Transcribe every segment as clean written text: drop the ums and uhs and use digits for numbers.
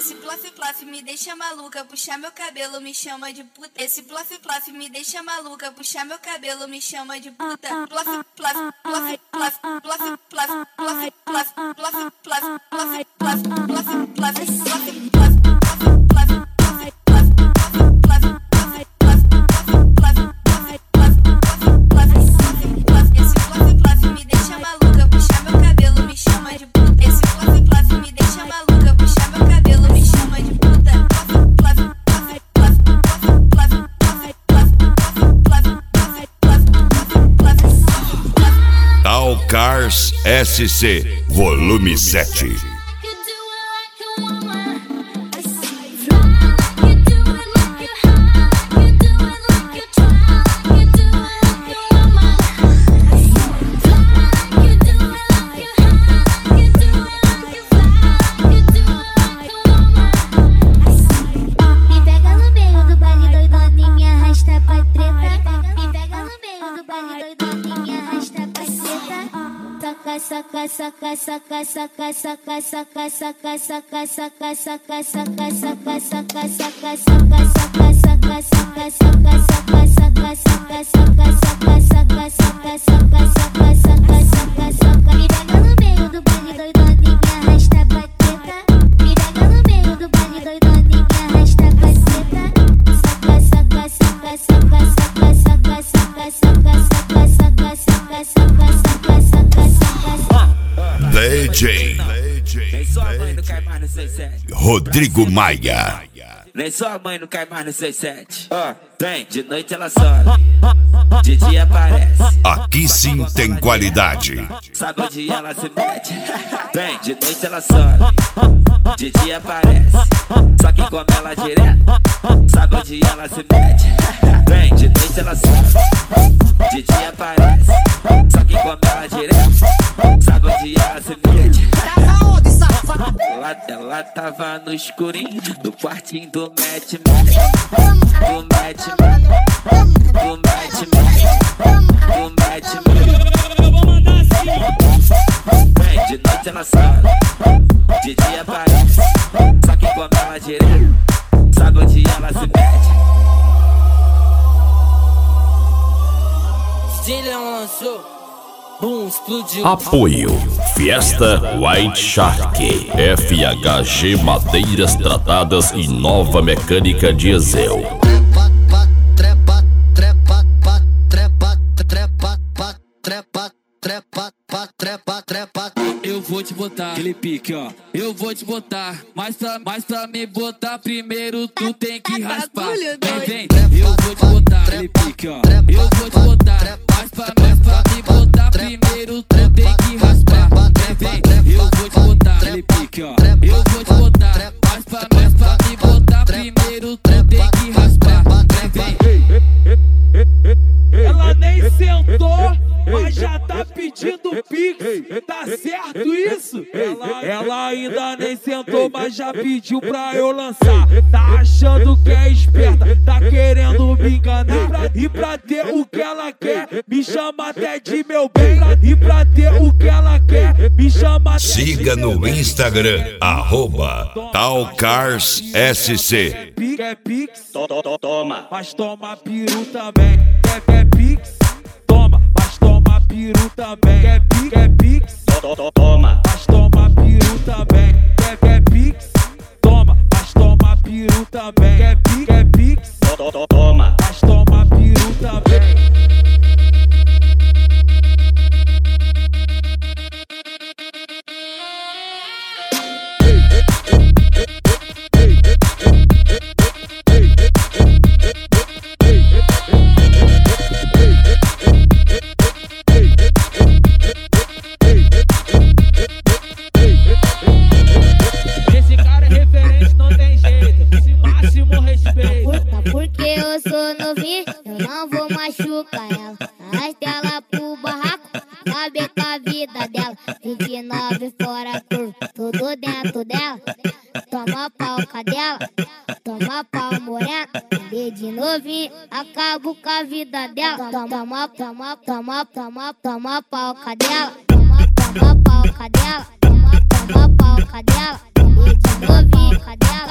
Esse plof me deixa maluca, puxar meu cabelo me chama de puta. Esse plof me deixa maluca, puxar meu cabelo me chama de puta. Plof, plof, plof, plof, plof, plof, plof, plof, plof, plof, plof, plof, plof, plof, plof. Cars SC Volume 7. Saca, saca, saca, saca, saca, saca, saca, saca, saca, saca, saca, saca, saca, saca, saca, saca, saca. Me pega no meio do baile doidona e me arrasta pra treta. Me pega no meio do baile doidona e me arrasta pra treta. Saca, saca, saca, saca, saca, saca, saca, saca, saca, saca, saca, saca, saca, saca. DJ Nem sua mãe não cai mais no 67. Rodrigo Maia. Nem sua mãe não cai mais no 67. Ó, vem, de noite ela sobe, de dia aparece. Aqui sim tem qualidade. Sabe onde ela se mete? Vem, de noite ela sobe, de dia aparece. Só que come ela direto, sabe onde ela se mete? Vem, de noite ela sobe, de dia aparece. Só que come ela direto, sabe onde ela se mete? Ela tava no escurinho, no quartinho do match, do match, do match, do match. Eu vou mandar assim. Vem, de noite ela sobe, de dia aparece. Só que come ela direto, sabe onde ela se mete? Dillion lançou. Explodiu. Apoio Fiesta White Shark, FHG Madeiras Tratadas e Nova Mecânica Diesel. Trepa, trepa, trepa, trepa, trepa, trepa, trepa, trepa. Eu vou te botar aquele pique, ó. Eu vou te botar, mas pra me botar primeiro tu tem que raspar. Vem, eu vou te botar aquele pique, ó. Eu vou te botar, mas pra me botar primeiro tu tem que raspar. Vem, eu vou te botar aquele pique, ó. Eu vou te botar, mas pra me botar primeiro tu tem que raspar. Vem. Ela nem sentou, mas já tá pedindo pix, tá certo isso? Ela ainda nem sentou, mas já pediu pra eu lançar. Tá achando que é esperta, tá querendo me enganar. E pra ter o que ela quer, me chama até de meu bem. E pra ter o que ela quer, me chama até Siga no Instagram, @TalCarsSC. Quer pix? Toma. Mas toma peru também. Quer pix? Toma. Mas toma peru também. Quer pix? Toma. Mas toma peru também. Quer pix? Toma. Mas toma peru também. Quer pix? Toma. Mas toma peru também. Porque eu sou novinho, eu não vou machucar ela. Arrasta ela pro barraco, saber com a vida dela. 29 fora curva, tudo dentro dela. Toma pau cadela, toma pau morena. Desde novinho, acabo com a vida dela. Toma pau cadela. Toma pau cadela, toma pau cadela. Desde novinho, cadela.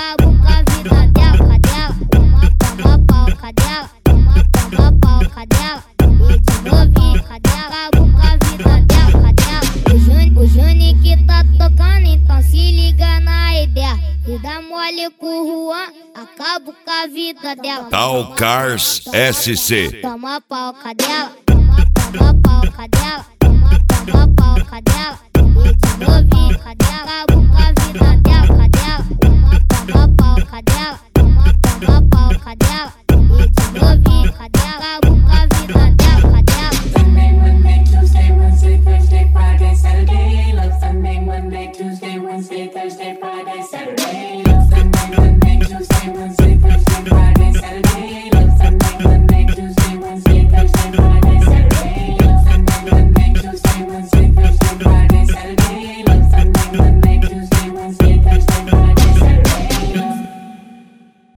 Dá mole com o Juan, acabo com a vida dela. Tal Cars SC. Toma pau, cadela. Toma pau, cadela. Toma pau, cadela. E de novinho, cadela. Acabo com a vida dela, cadela. Toma pau, cadela. Toma pau, cadela. E de novinho, cadela. Acabo com a vida dela, cadela. Sunday, Monday, Tuesday, Wednesday, Thursday, Friday, Saturday. Love Sunday, Monday, Tuesday, Wednesday, Thursday, Friday, Saturday. Love Sunday, Monday, Tuesday, Wednesday.